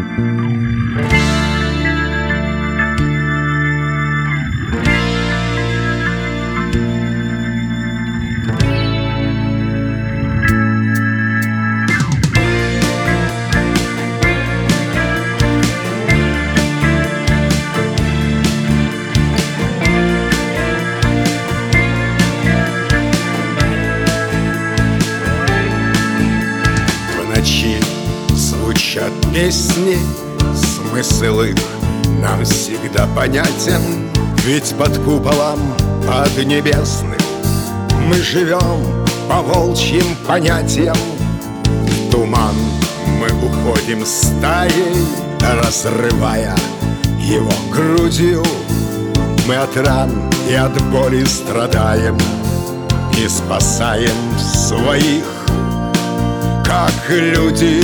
Звучат песни, смысл их нам всегда понятен. Ведь под куполом поднебесным мы живем по волчьим понятиям. В туман мы уходим стаей, разрывая его грудью. Мы от ран и от боли страдаем и спасаем своих, как люди.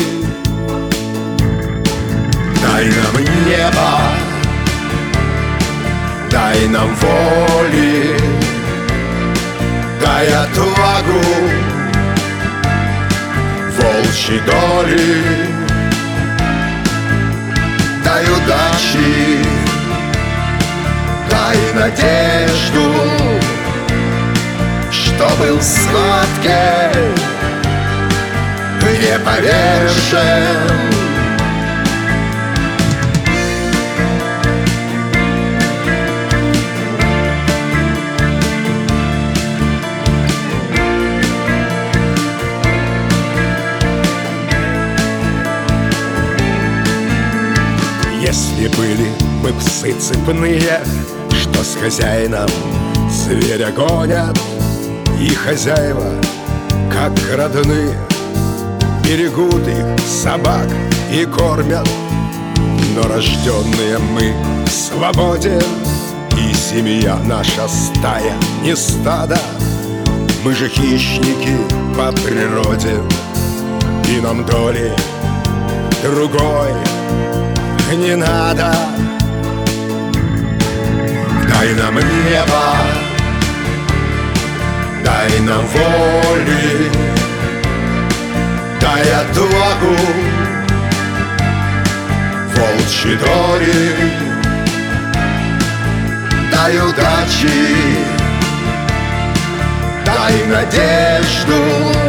Дай нам небо, дай нам воли, дай отвагу волчьей доли, дай удачи, дай надежду, что был сладкий, не повержен. Если были мы псы цепные, что с хозяином зверя гонят, и хозяева, как родные, берегут их собак и кормят. Но рожденные мы в свободе, и семья наша стая, не стадо. Мы же хищники по природе, и нам доли другой не надо. Дай нам небо, дай нам воли, дай отвагу волчьей доли, дай удачи, дай надежду,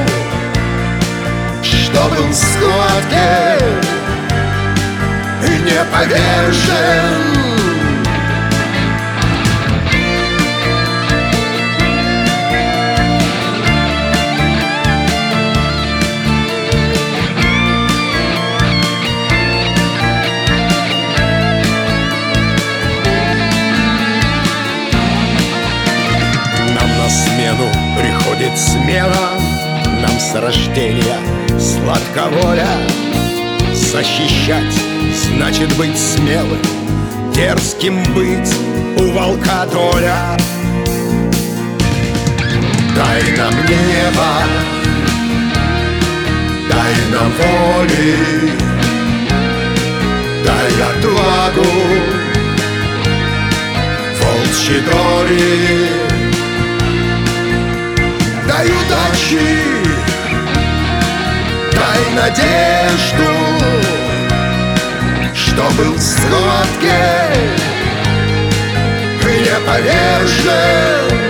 что был сладкий, не повержен. Нам на смену приходит смена, нам с рождения сладка воля. Защищать значит быть смелым, дерзким быть у волка доля. Дай нам небо, дай нам воли, дай отвагу волчьей доли, дай удачи, дай надежду, что был сладкий, не повержен.